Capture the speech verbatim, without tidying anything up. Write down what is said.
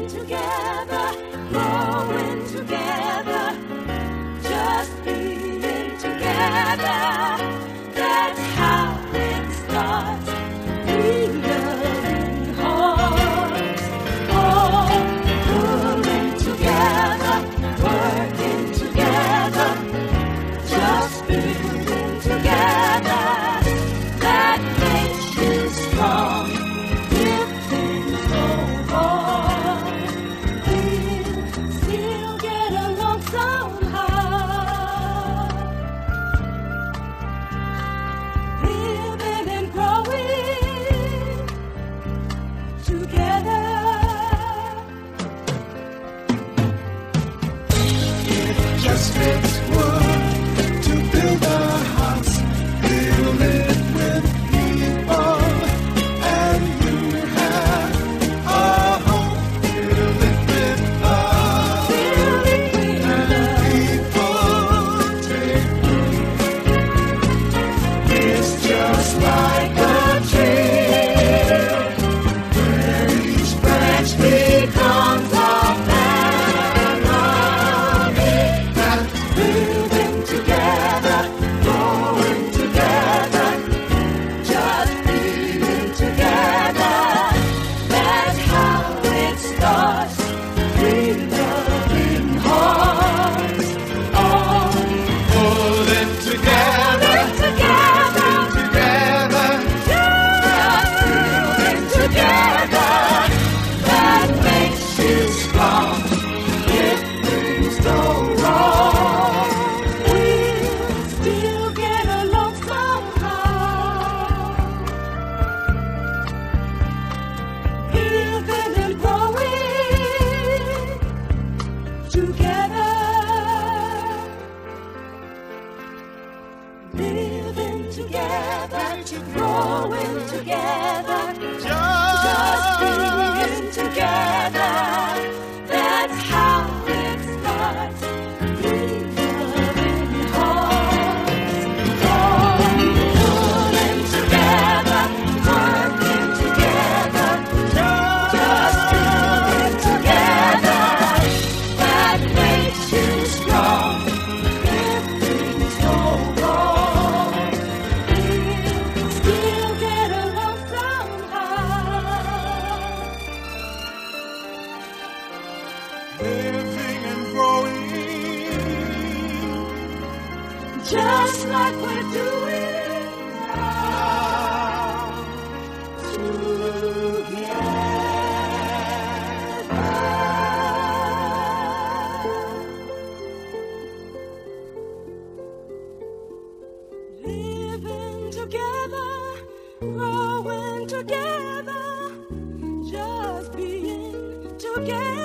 together, growing together, just being together. That's how it starts. We loving hearts, all pulling together, working together, just being together. That makes you strong. If things go wrong, we'll still get along somehow. Living and growing together. It just takes one to build our house, build it with people, and you have a home. Build it with love, Build it with and love. people take root. It's just like a tree, where each branch becomes a family. And Living together, growing together, just being together. That's how it starts. Three loving hearts, all pulling together, together, together. just being together. That makes you strong. If things go wrong, we'll still get along somehow. Living and growing together. Living together, growing together, just being together. That's how it starts. Three loving hearts, all pulling together, working together, just being together. That makes you strong. If things go wrong, we'll still get along somehow. Living and growing, Just like we're doing now together. Living together, growing together, just being together.